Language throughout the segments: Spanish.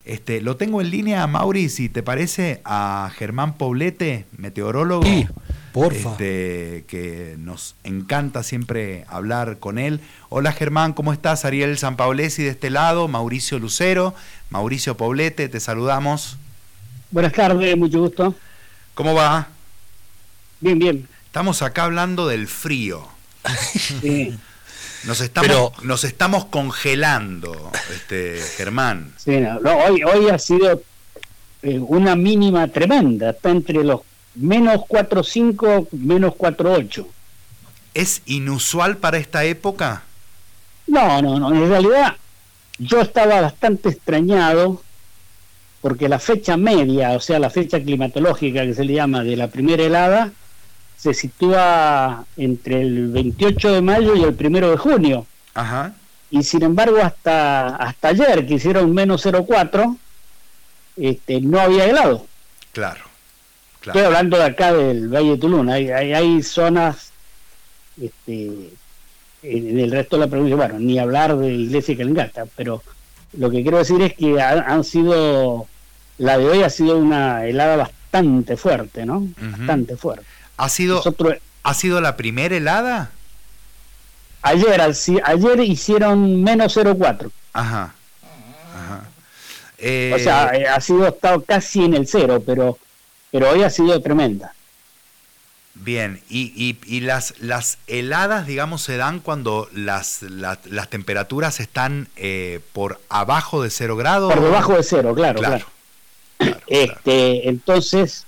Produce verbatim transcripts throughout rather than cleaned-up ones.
Este, lo tengo en línea, Mauri, si te parece, a Germán Poblete, meteorólogo. Sí, porfa. Este, que nos encanta siempre hablar con él. Hola Germán, ¿cómo estás? Ariel Sampaolesi de este lado, Mauricio Lucero, Mauricio Poblete, te saludamos. Buenas tardes, mucho gusto. ¿Cómo va? Bien, bien. Estamos acá hablando del frío. Sí. Nos estamos, Pero, nos estamos congelando, este, Germán. Sí, no, no, hoy, hoy ha sido eh, una mínima tremenda, está entre los menos cuatro coma cinco, menos cuatro coma ocho. ¿Es inusual para esta época? No, no, no, en realidad yo estaba bastante extrañado porque la fecha media, o sea, la fecha climatológica que se le llama de la primera helada, se sitúa entre el veintiocho de mayo y el primero de junio. Ajá. Y sin embargo, hasta hasta ayer, que hicieron menos cero coma cuatro, este, no había helado. Claro, claro. Estoy hablando de acá del Valle de Tulum. Hay, hay, hay zonas este, en el resto de la provincia, bueno, ni hablar de Iglesia y Calingasta, pero lo que quiero decir es que ha, han sido, la de hoy ha sido una helada bastante fuerte, ¿no? Uh-huh. Bastante fuerte. ¿Ha sido, Nosotros, ¿Ha sido la primera helada? Ayer, ayer hicieron menos cero coma cuatro. Ajá. Ajá. Eh, o sea, ha sido estado casi en el cero, pero pero hoy ha sido tremenda. Bien, y, y, y las las heladas, digamos, se dan cuando las, las, las temperaturas están eh, por abajo de cero grados. Por debajo de cero, claro, claro. claro. claro este, claro. Entonces,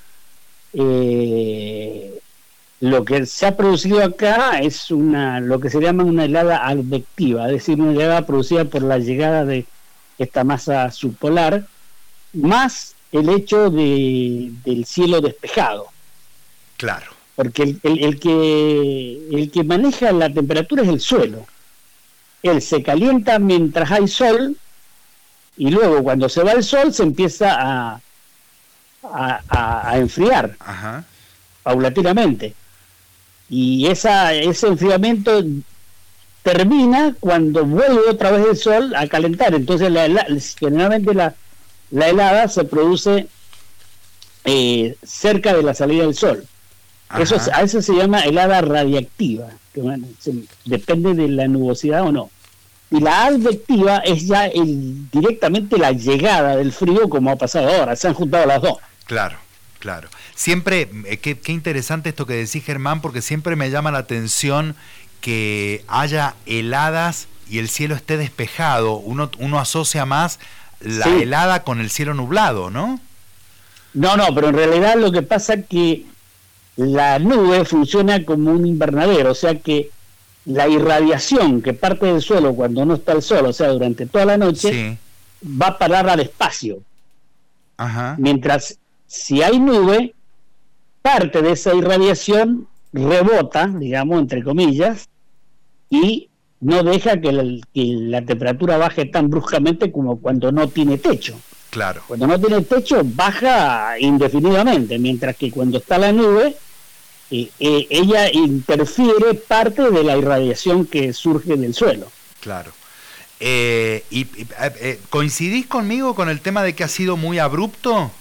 eh, lo que se ha producido acá es una lo que se llama una helada advectiva, es decir, una helada producida por la llegada de esta masa subpolar, más el hecho de, del cielo despejado. Claro. Porque el, el, el que el que maneja la temperatura es el suelo. Él se calienta mientras hay sol y luego cuando se va el sol se empieza a, a, a, a enfriar. Ajá. Paulatinamente. Y esa ese enfriamiento termina cuando vuelve otra vez el sol a calentar. Entonces la, la, generalmente la, la helada se produce eh, cerca de la salida del sol. Eso, a eso se llama helada radiactiva, que bueno, se, depende de la nubosidad o no. Y la advectiva es ya el, directamente la llegada del frío, como ha pasado ahora, se han juntado las dos. Claro, claro. Siempre, eh, qué, qué interesante esto que decís, Germán, porque siempre me llama la atención que haya heladas y el cielo esté despejado. Uno, uno asocia más la sí. helada con el cielo nublado, ¿no? No, no, pero en realidad lo que pasa es que la nube funciona como un invernadero, o sea que la irradiación que parte del suelo cuando no está el sol, o sea, durante toda la noche, sí. va a parar al espacio. Ajá. Mientras, si hay nube, parte de esa irradiación rebota, digamos, entre comillas, y no deja que la, que la temperatura baje tan bruscamente como cuando no tiene techo. Claro. Cuando no tiene techo baja indefinidamente, mientras que cuando está la nube, eh, eh, ella interfiere parte de la irradiación que surge del suelo. Claro. Eh, y, y eh, ¿Coincidís conmigo con el tema de que ha sido muy abrupto?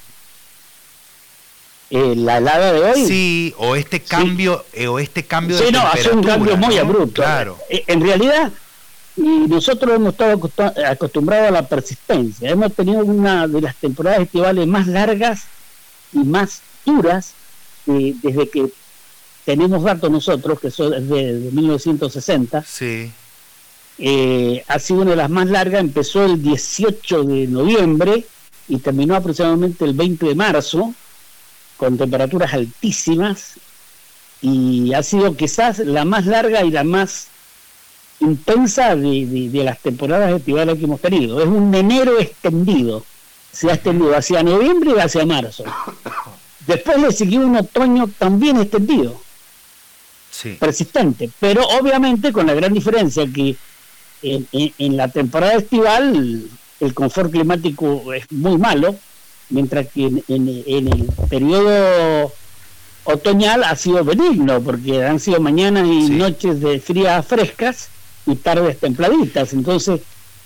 Eh, ¿La helada de hoy? Sí, o este cambio, sí. eh, o este cambio sí, de no, temperatura. Sí, no, hace un cambio muy ¿no? abrupto. Claro. Eh, en realidad, y nosotros hemos estado acostumbrados a la persistencia. Hemos tenido una de las temporadas estivales más largas y más duras eh, desde que tenemos datos nosotros, que son desde de mil novecientos sesenta. Sí. Eh, ha sido una de las más largas. Empezó el dieciocho de noviembre y terminó aproximadamente el veinte de marzo, con temperaturas altísimas, y ha sido quizás la más larga y la más intensa de, de, de las temporadas estivales que hemos tenido. Es un enero extendido, se ha extendido hacia noviembre y hacia marzo. Después le siguió un otoño también extendido, sí. persistente, pero obviamente con la gran diferencia que en, en, en la temporada estival el confort climático es muy malo, mientras que en, en, en el periodo otoñal ha sido benigno, porque han sido mañanas y sí. noches de frías frescas y tardes templaditas. Entonces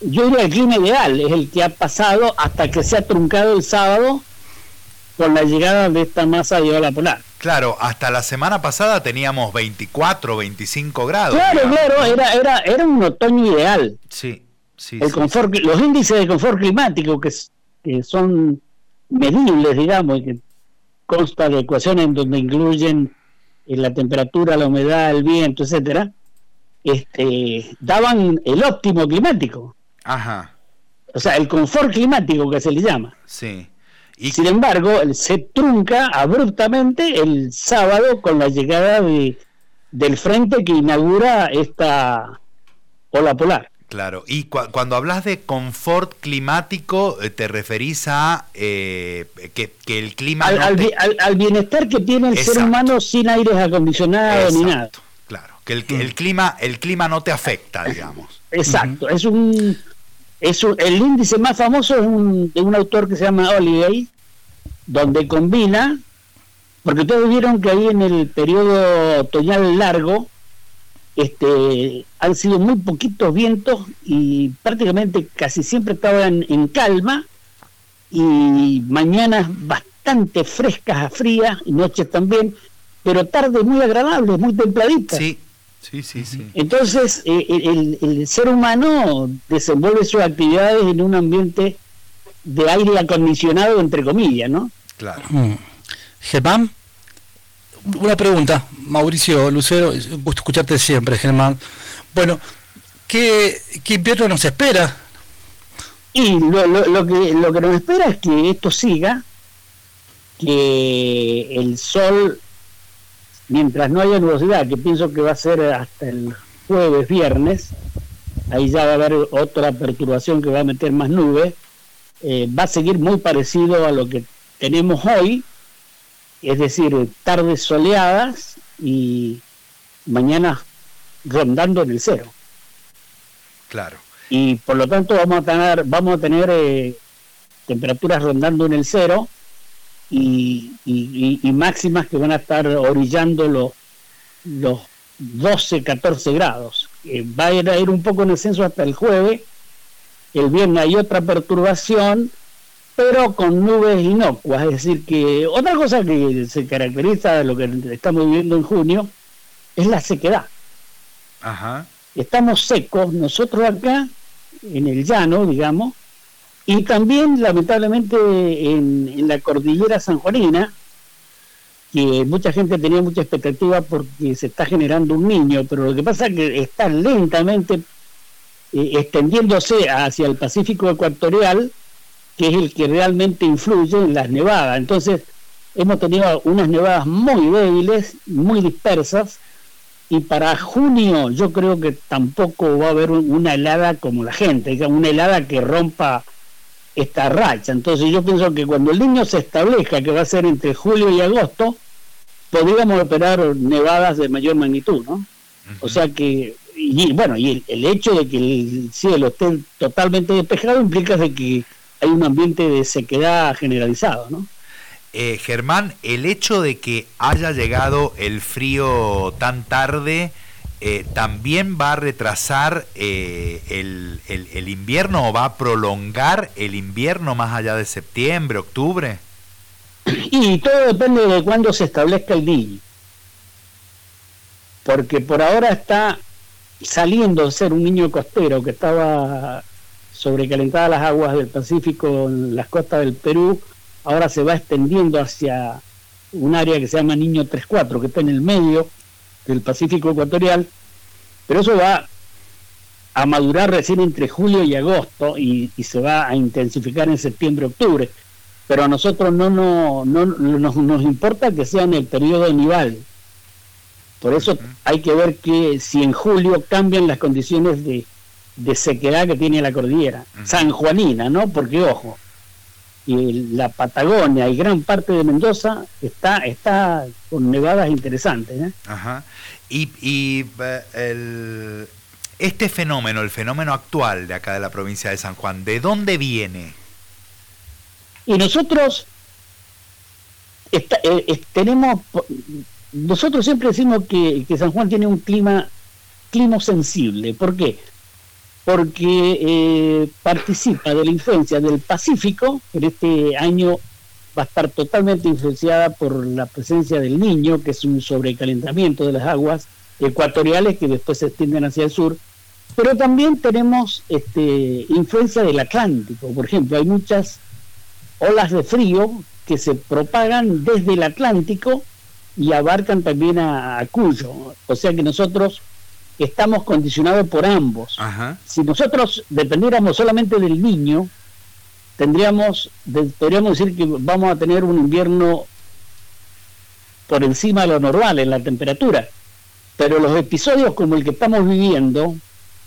yo diría el clima ideal, es el que ha pasado hasta que se ha truncado el sábado con la llegada de esta masa de ola polar. Claro, hasta la semana pasada teníamos veinticuatro, veinticinco grados. Claro, digamos, claro, ¿no? era, era, era un otoño ideal. Sí, sí. El sí, confort, sí. Los índices de confort climático que, que son medibles, digamos, y que consta de ecuaciones en donde incluyen eh, la temperatura, la humedad, el viento, etcétera, este, daban el óptimo climático. Ajá. O sea, el confort climático que se le llama. Sí. Y Sin embargo, se trunca abruptamente el sábado con la llegada de, del frente que inaugura esta ola polar. claro, y cu cuando hablas de confort climático, te referís a eh, que, que el clima... Al, no al, te... al, al bienestar que tiene el Exacto. ser humano sin aires acondicionados ni nada. Claro, que el, que el clima el clima no te afecta, digamos. Exacto, uh-huh. es un... Es un, el índice más famoso es un, de un autor que se llama Holiday, donde combina, porque ustedes vieron que ahí en el periodo otoñal largo este, han sido muy poquitos vientos y prácticamente casi siempre estaban en calma, y mañanas bastante frescas a frías y noches también, pero tardes muy agradables, muy templaditas. Sí. Sí, sí, sí. Entonces, eh, el, el ser humano desenvuelve sus actividades en un ambiente de aire acondicionado, entre comillas, ¿no? Claro. Mm. Germán, una pregunta. Mauricio Lucero, gusto escucharte siempre, Germán. Bueno, ¿qué, qué invierno nos espera? Y lo, lo, lo, que, lo que nos espera es que esto siga, que el sol... mientras no haya nubosidad, que pienso que va a ser hasta el jueves, viernes, ahí ya va a haber otra perturbación que va a meter más nubes, eh, va a seguir muy parecido a lo que tenemos hoy, es decir, tardes soleadas y mañanas rondando en el cero. Claro. Y por lo tanto vamos a tener, vamos a tener eh, temperaturas rondando en el cero, Y, y, y máximas que van a estar orillando los, los doce, catorce grados. Eh, va a ir, a ir un poco en ascenso hasta el jueves. El viernes hay otra perturbación, pero con nubes inocuas. Es decir, que otra cosa que se caracteriza de lo que estamos viviendo en junio es la sequedad. Ajá. Estamos secos nosotros acá, en el llano, digamos, y también, lamentablemente, en, en la cordillera sanjuanina, que mucha gente tenía mucha expectativa porque se está generando un niño, pero lo que pasa es que está lentamente eh, extendiéndose hacia el Pacífico ecuatorial, que es el que realmente influye en las nevadas. Entonces, hemos tenido unas nevadas muy débiles, muy dispersas, y para junio yo creo que tampoco va a haber una helada como la gente, digamos, una helada que rompa esta racha. Entonces yo pienso que cuando el niño se establezca, que va a ser entre julio y agosto, podríamos operar nevadas de mayor magnitud, ¿no? Uh-huh. O sea que, y bueno, y el, el hecho de que el cielo esté totalmente despejado implica de que hay un ambiente de sequedad generalizado, ¿no? Eh, Germán, el hecho de que haya llegado el frío tan tarde Eh, ¿también va a retrasar eh, el, el, el invierno o va a prolongar el invierno más allá de septiembre, octubre? Y todo depende de cuándo se establezca el niño. Porque por ahora está saliendo a ser un niño costero que estaba sobrecalentadas las aguas del Pacífico en las costas del Perú, ahora se va extendiendo hacia un área que se llama Niño tres cuatro, que está en el medio del Pacífico ecuatorial, pero eso va a madurar recién entre julio y agosto y, y se va a intensificar en septiembre-octubre, pero a nosotros no, no, no nos, nos importa que sea en el periodo nival. Por eso uh-huh. hay que ver que si en julio cambian las condiciones de, de sequedad que tiene la cordillera uh-huh. sanjuanina, ¿no? Porque ojo, y la Patagonia y gran parte de Mendoza está está con nevadas interesantes, ¿eh? Ajá. Y, y el, este fenómeno, el fenómeno actual de acá de la provincia de San Juan, ¿de dónde viene? Y nosotros está, eh, tenemos, nosotros siempre decimos que, que San Juan tiene un clima clima sensible. ¿Por qué? porque eh, participa de la influencia del Pacífico, que en este año va a estar totalmente influenciada por la presencia del Niño, que es un sobrecalentamiento de las aguas ecuatoriales que después se extienden hacia el sur, pero también tenemos este, influencia del Atlántico. Por ejemplo, hay muchas olas de frío que se propagan desde el Atlántico y abarcan también a, a Cuyo, o sea que nosotros estamos condicionados por ambos. Ajá. Si nosotros dependiéramos solamente del Niño, tendríamos, de, podríamos decir que vamos a tener un invierno por encima de lo normal en la temperatura, pero los episodios como el que estamos viviendo,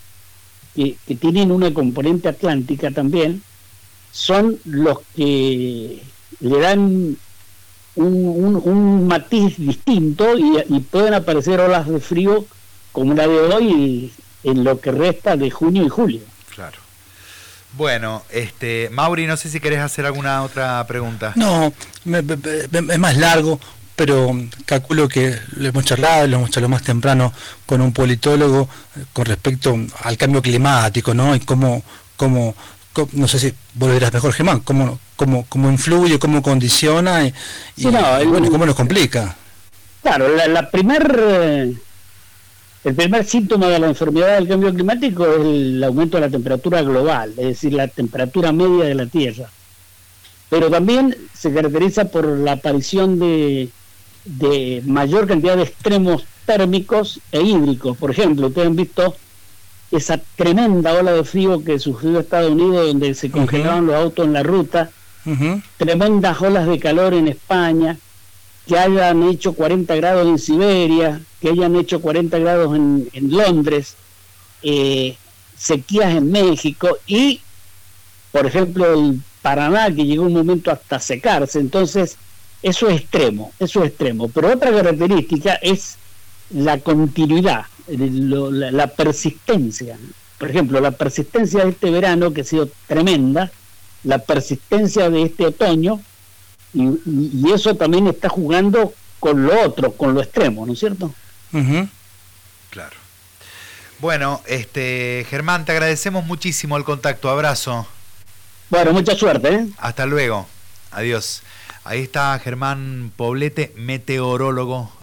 que, que tienen una componente atlántica también, son los que le dan un, un, un matiz distinto y, y pueden aparecer olas de frío como la de hoy en lo que resta de junio y julio. Claro. Bueno, este, Mauri, no sé si querés hacer alguna otra pregunta. No, me, me, me, es más largo, pero calculo que lo hemos charlado, lo hemos charlado más temprano con un politólogo con respecto al cambio climático, ¿no? Y cómo, cómo, cómo no sé si vos lo dirás mejor, Germán, cómo, cómo, cómo influye, cómo condiciona y, sí, y, no, y el, bueno, cómo nos complica. Claro, la, la primer... El primer síntoma de la enfermedad del cambio climático es el aumento de la temperatura global, es decir, la temperatura media de la Tierra. Pero también se caracteriza por la aparición de, de mayor cantidad de extremos térmicos e hídricos. Por ejemplo, ustedes han visto esa tremenda ola de frío que sufrió Estados Unidos, donde se congelaban uh-huh. los autos en la ruta, uh-huh. tremendas olas de calor en España, que hayan hecho cuarenta grados en Siberia, que hayan hecho cuarenta grados en, en Londres, eh, sequías en México y, por ejemplo, el Paraná, que llegó un momento hasta secarse. Entonces, eso es extremo, eso es extremo. Pero otra característica es la continuidad, lo, la, la persistencia. Por ejemplo, la persistencia de este verano, que ha sido tremenda, la persistencia de este otoño, y, y eso también está jugando con lo otro, con lo extremo, ¿no es cierto? Uh-huh. Claro. Bueno, este Germán, te agradecemos muchísimo el contacto, abrazo. Bueno, mucha suerte, ¿eh? Hasta luego, adiós. Ahí está Germán Poblete, meteorólogo.